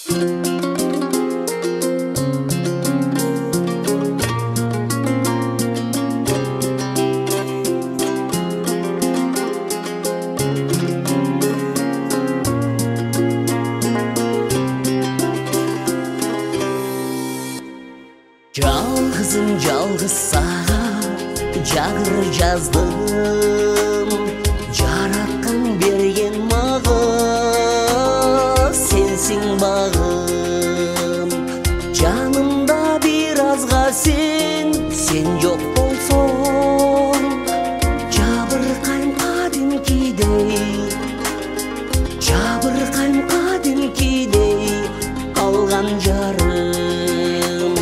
Жалғызым жалғыз саған жагыр жаздым, жаратқан берген маған сенсің бағым. Жанымда биразға сен жоқ болсоң, жабырқайм қадімкидей алған жарым,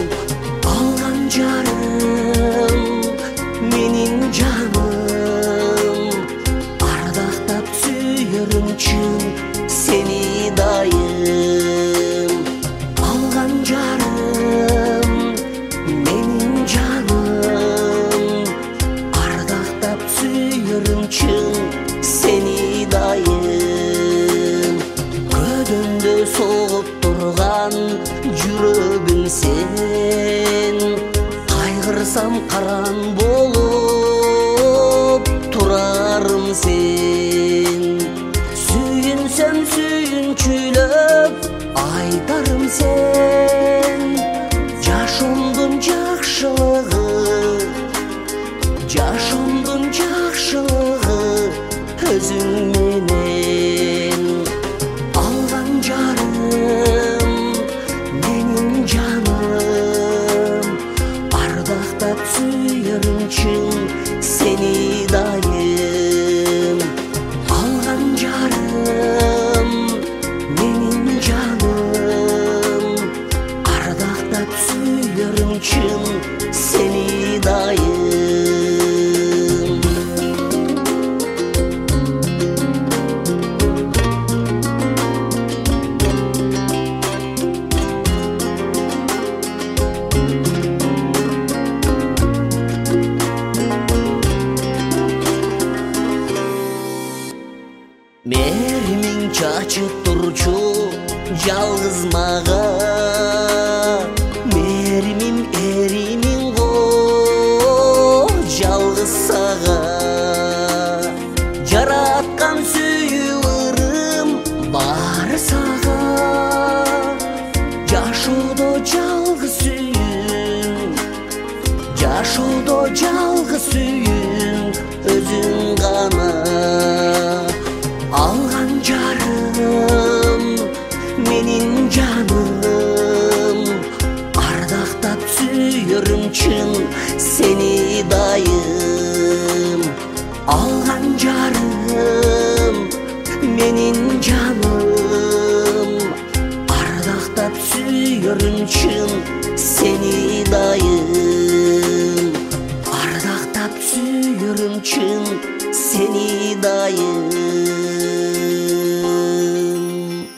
менің жаным, ардақтап сүйерім чын сені дайым. Алған жарым, менің жаным, ардақтап сүйерім чын сені дайым. Көдімді соғып тұрған жүрегім сен, қайғырсам қаран болып тұрарым сен. Сүйінсем сүйіншілеп айтарым сен, жашомдың жақшылығы өзің менен. Алған жарым, менің жаным, ардақтап сүйерім чын сені дайым. Алған жарым, менің жаным, ардақтап сүйерім чын сені дайым. Мерімің чачып тұрчу жалғыз маға, мерімім еримін ғо жалғыз саға. Жаратқан сүйілірім бар саға, жашоодо жалғыз сүйін өзің ғана. Алған жарым, менің жаным, ардақтап сүйерім чын сені дайым. Алған жарым, менің жаным, ардақтап сүйерім чын сені дайым. Ардақтап сүйерім чын сені дайым.